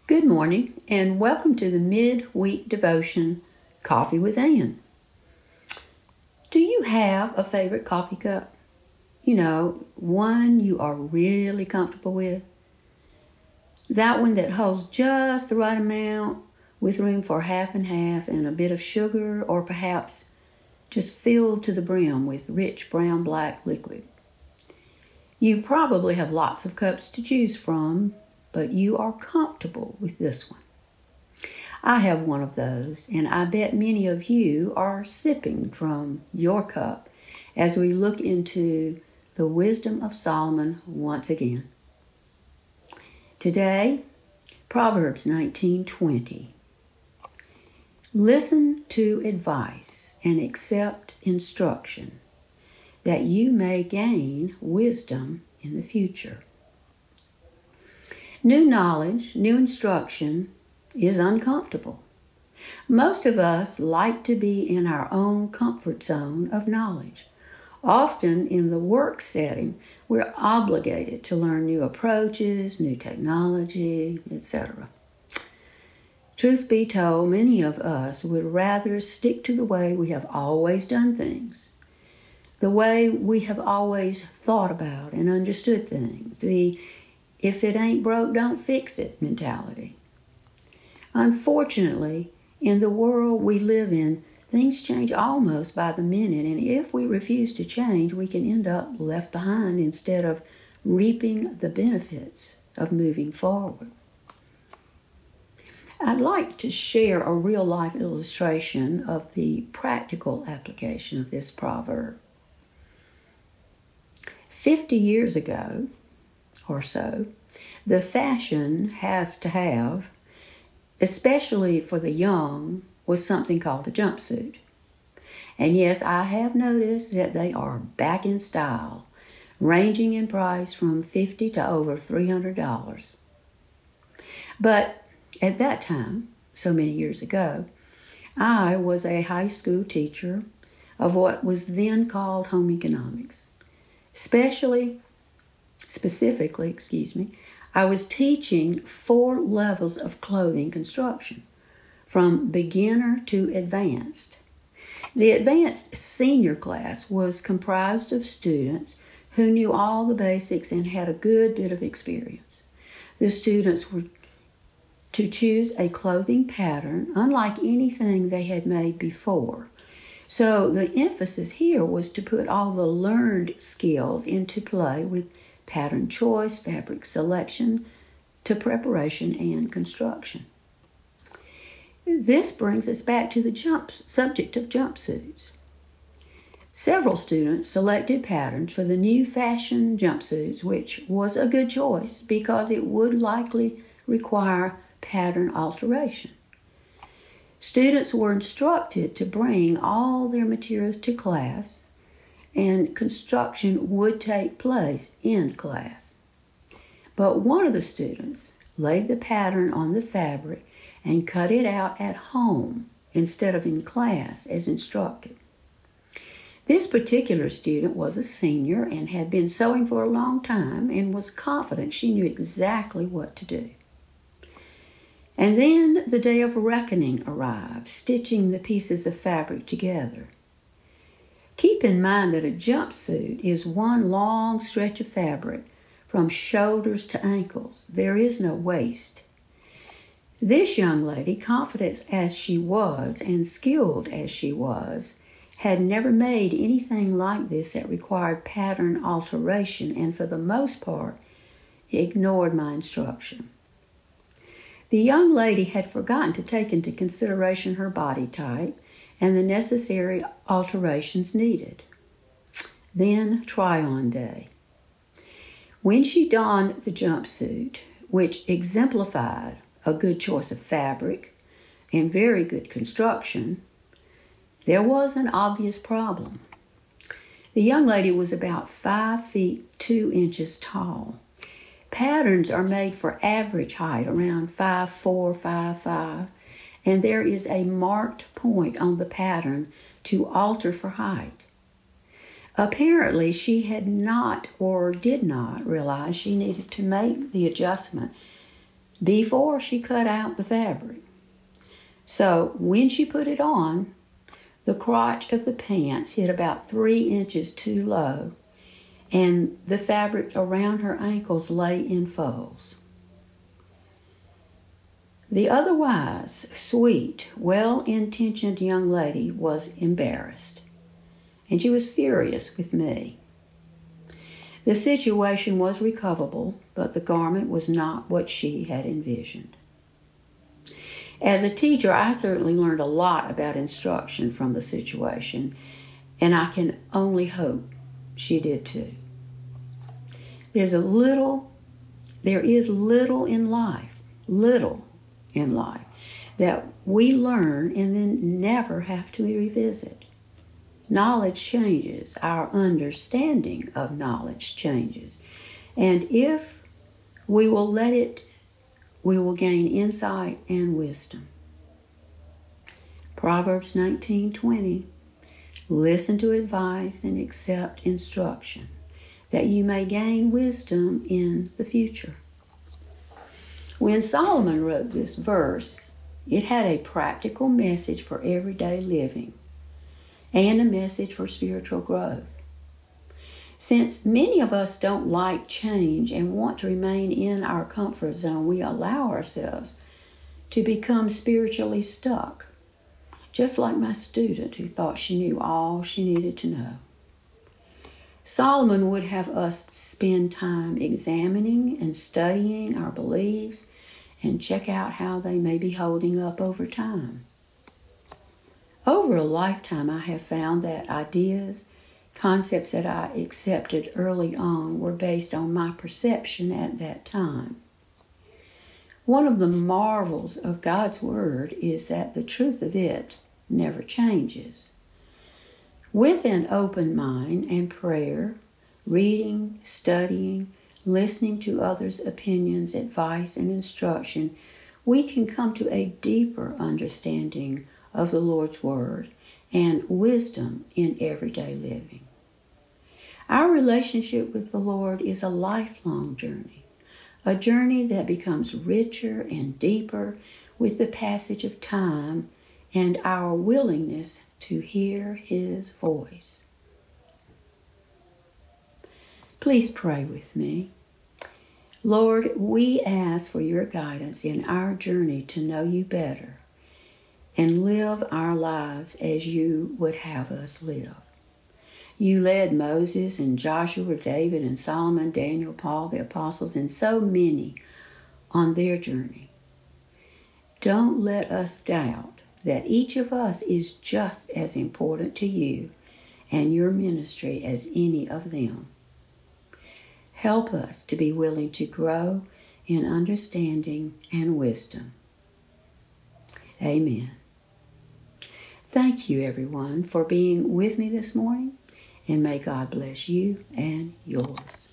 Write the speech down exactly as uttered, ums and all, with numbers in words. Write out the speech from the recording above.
Good morning, and welcome to the midweek devotion, Coffee with Ann. Do you have a favorite coffee cup? You know, one you are really comfortable with? That one that holds just the right amount with room for half and half and a bit of sugar, or perhaps just filled to the brim with rich brown black liquid. You probably have lots of cups to choose from, but you are comfortable with this one. I have one of those, and I bet many of you are sipping from your cup as we look into the wisdom of Solomon once again. Today, Proverbs nineteen twenty. Listen to advice and accept instruction, that you may gain wisdom in the future. New knowledge, new instruction is uncomfortable. Most of us like to be in our own comfort zone of knowledge. Often in the work setting, we're obligated to learn new approaches, new technology, et cetera. Truth be told, many of us would rather stick to the way we have always done things, the way we have always thought about and understood things, the if it ain't broke, don't fix it mentality. Unfortunately, in the world we live in, things change almost by the minute, and if we refuse to change, we can end up left behind instead of reaping the benefits of moving forward. I'd like to share a real-life illustration of the practical application of this proverb. Fifty years ago, or so, the fashion have to have, especially for the young, was something called a jumpsuit. And yes, I have noticed that they are back in style, ranging in price from fifty dollars to over three hundred dollars. But at that time, so many years ago, I was a high school teacher of what was then called home economics, especially Specifically, excuse me, I was teaching four levels of clothing construction, from beginner to advanced. The advanced senior class was comprised of students who knew all the basics and had a good bit of experience. The students were to choose a clothing pattern unlike anything they had made before. So the emphasis here was to put all the learned skills into play with pattern choice, fabric selection, to preparation and construction. This brings us back to the jump, subject of jumpsuits. Several students selected patterns for the new fashion jumpsuits, which was a good choice because it would likely require pattern alteration. Students were instructed to bring all their materials to class, and construction would take place in class. But one of the students laid the pattern on the fabric and cut it out at home instead of in class as instructed. This particular student was a senior and had been sewing for a long time and was confident she knew exactly what to do. And then the day of reckoning arrived, stitching the pieces of fabric together. Keep in mind that a jumpsuit is one long stretch of fabric from shoulders to ankles. There is no waist. This young lady, confident as she was and skilled as she was, had never made anything like this that required pattern alteration and for the most part ignored my instruction. The young lady had forgotten to take into consideration her body type and the necessary alterations needed. Then try-on day. When she donned the jumpsuit, which exemplified a good choice of fabric and very good construction, there was an obvious problem. The young lady was about five feet two inches tall. Patterns are made for average height, around five four, five five, and there is a marked point on the pattern to alter for height. Apparently, she had not or did not realize she needed to make the adjustment before she cut out the fabric. So when she put it on, the crotch of the pants hit about three inches too low, and the fabric around her ankles lay in folds. The otherwise sweet, well-intentioned young lady was embarrassed, and she was furious with me. The situation was recoverable, but the garment was not what she had envisioned. As a teacher, I certainly learned a lot about instruction from the situation, and I can only hope she did too. There's a little, there is little in life, little in life, that we learn and then never have to revisit. Knowledge changes, our understanding of knowledge changes, and if we will let it, we will gain insight and wisdom. Proverbs nineteen twenty. Listen to advice and accept instruction, that you may gain wisdom in the future. When Solomon wrote this verse, it had a practical message for everyday living and a message for spiritual growth. Since many of us don't like change and want to remain in our comfort zone, we allow ourselves to become spiritually stuck, just like my student who thought she knew all she needed to know. Solomon would have us spend time examining and studying our beliefs and check out how they may be holding up over time. Over a lifetime, I have found that ideas, concepts that I accepted early on were based on my perception at that time. One of the marvels of God's Word is that the truth of it never changes. With an open mind and prayer, reading, studying, listening to others' opinions, advice, and instruction, we can come to a deeper understanding of the Lord's Word and wisdom in everyday living. Our relationship with the Lord is a lifelong journey, a journey that becomes richer and deeper with the passage of time and our willingness to hear His voice. Please pray with me. Lord, we ask for your guidance in our journey to know you better and live our lives as you would have us live. You led Moses and Joshua, David and Solomon, Daniel, Paul, the apostles, and so many on their journey. Don't let us doubt that each of us is just as important to you and your ministry as any of them. Help us to be willing to grow in understanding and wisdom. Amen. Thank you, everyone, for being with me this morning, and may God bless you and yours.